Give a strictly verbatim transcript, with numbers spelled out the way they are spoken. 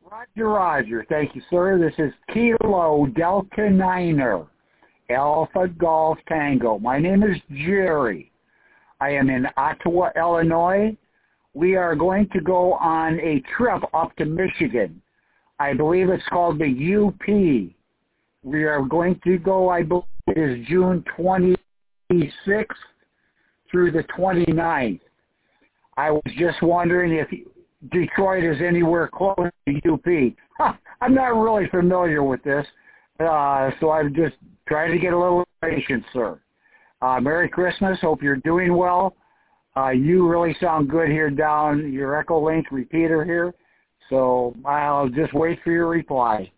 Roger, Roger. Thank you, sir. This is Kilo Delta Niner, Alpha Golf Tango. My name is Jerry. I am in Ottawa, Illinois. We are going to go on a trip up to Michigan. I believe it's called the U P. We are going to go, I believe it is June twenty-sixth through the twenty-ninth. I was just wondering if Detroit is anywhere close to U P. Huh, I'm not really familiar with this, uh, so I'm just trying to get a little information, sir. Uh, Merry Christmas. Hope you're doing well. Uh, you really sound good here down your Echo Link repeater here, so I'll just wait for your reply.